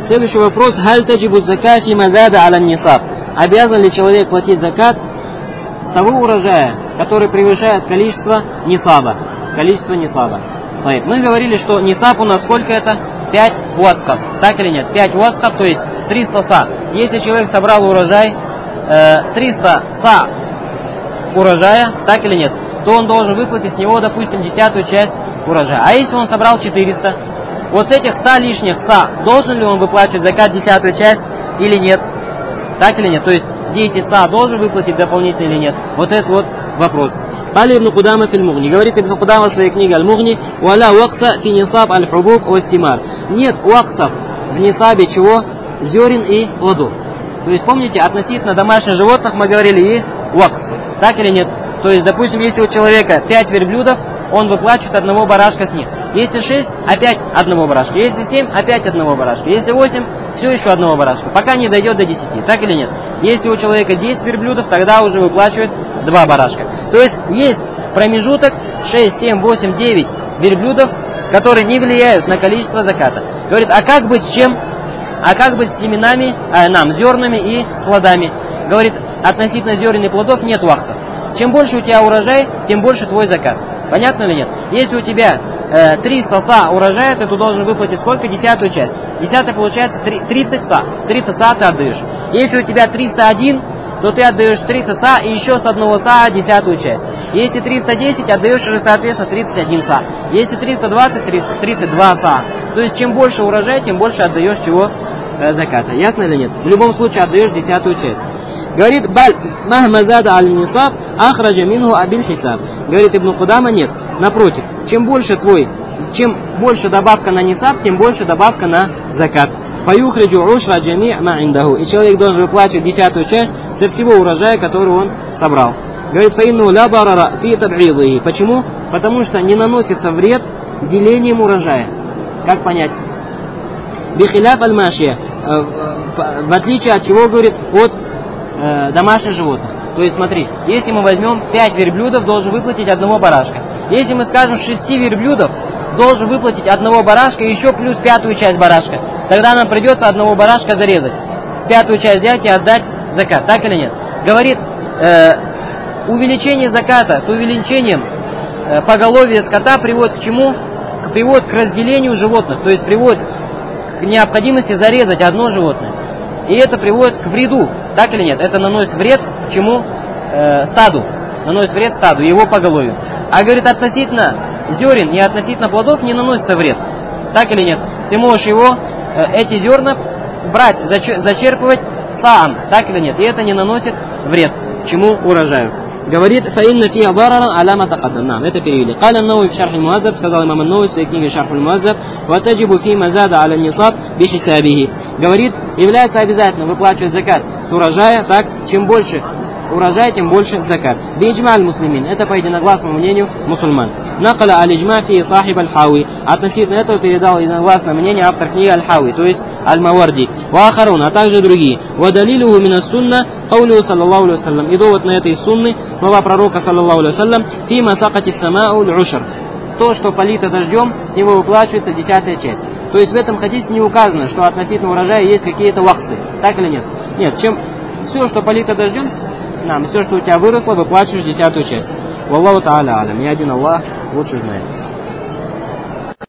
Следующий вопрос. Халь таджибу закат фи мазада аля нисаб. Обязан ли человек платить закат с того урожая, который превышает количество нисаба? Количество нисаба. Мы говорили, что нисаб у нас сколько это? 5 уасков. Так или нет? 5 уасков, то есть 300 са. Если человек собрал урожай 300 са урожая, так или нет, то он должен выплатить с него, допустим, 10-ю часть урожая. А если он собрал 400, вот с этих 100 лишних са, должен ли он выплачивать закат 10-ю часть или нет? Так или нет? То есть 10 са должен выплатить дополнительно или нет? Вот это вот вопрос. Кали Ибн Кудама фил Мугни. Говорит Ибн Кудама в своей книге Аль-Мугни: «Валя уакса фи нисаб аль-хубуб ва-стимар». Нет уаксов в нисабе чего? Зерен и плодов. То есть, помните, относительно домашних животных мы говорили, есть уакс. Так или нет? То есть, допустим, если у человека 5 верблюдов, он выплачивает одного барашка с них. Если 6, опять одного барашка. Если 7, опять одного барашка. Если 8, все еще одного барашка. Пока не дойдет до 10. Так или нет? Если у человека 10 верблюдов, тогда уже выплачивает 2 барашка. То есть промежуток 6, 7, 8, 9 верблюдов, которые не влияют на количество заката. Говорит, а как быть с чем? А как быть с семенами, зернами и с плодами? Говорит, относительно зерен и плодов нет ваксов. Чем больше у тебя урожай, тем больше твой закат. Понятно или нет? Если у тебя 300 са урожая, то ты должен выплатить сколько? 10-ю часть. 10-я получается 30 са. 30 са ты отдаешь. Если у тебя 301, то ты отдаешь 30 са и еще с одного са 10-ю часть. Если 310, отдаешь уже, соответственно, 31 са. Если 320, 32 са. То есть, чем больше урожай, тем больше отдаешь чего? Заката. Ясно или нет? В любом случае отдаешь 10-ю часть. Говорит, махмазада аль-нисаб ахраджа минху абиль хисаб. Говорит Ибн Кудама, нет. Напротив, чем больше добавка на нисаб, тем больше добавка на закат. Фаюхриджу ушра джами' ма индаху. И человек должен выплачивать 10-ю часть со всего урожая, который он собрал. Говорит, фаинну ля дарара фи таб'идихи. Почему? Потому что не наносится вред делением урожая. Как понять? Бихиляф аль-машия. В отличие от чего, говорит, от домашних животных. То есть смотри, если мы возьмем 5 верблюдов, должен выплатить одного барашка. Если мы скажем 6 верблюдов, должен выплатить одного барашка и еще плюс 5-ю часть барашка. Тогда нам придется одного барашка зарезать. 5-ю часть взять и отдать закат. Так или нет? Говорит, увеличение заката с увеличением поголовья скота приводит к чему? Приводит к разделению животных. То есть приводит к необходимости зарезать одно животное. И это приводит к вреду. Так или нет? Это наносит вред чему? Стаду. Наносит вред стаду, его поголовью. А говорит, относительно зерен и относительно плодов не наносится вред. Так или нет? Ты можешь эти зерна брать, зачерпывать саан. Так или нет? И это не наносит вред чему? Урожаю. Говорит, фаинна фиа дарара аляма тақаддам. Это перевели. Каля Науи в шарх аль-Муаззаб, сказал имам Науи в своей книге шарх аль-Муаззаб, ва таджибу фи мазада аля нисаб бихисабихи. Говорит, является обязательно выплачивать закат с урожая, так, чем больше урожай, тем больше закат. Биджма аль-муслимин. Это по единогласному мнению мусульман. Накаля аль-иджма фи сахиб аль-хауи. Относительно этого передал единогласное мнение автор книги аль-хауи, то есть аль-маварди. Ва ахарун, а также другие. Ва далилуху мина сунна каулю саллаллаху алейхи вассалям. И довод на этой сунны слова пророка саллаллаху алейхи вассалям: фи масакати самау аль-ушр. То, что полито дождем, с него выплачивается 10-я часть. То есть в этом хадисе не указано, что относительно урожая есть какие-то ваксы. Так или нет? Нет, все, что полито дождем, все, что у тебя выросло, выплачиваешь 10-ю часть. Валлаху та'аля алям. И один Аллах лучше знает.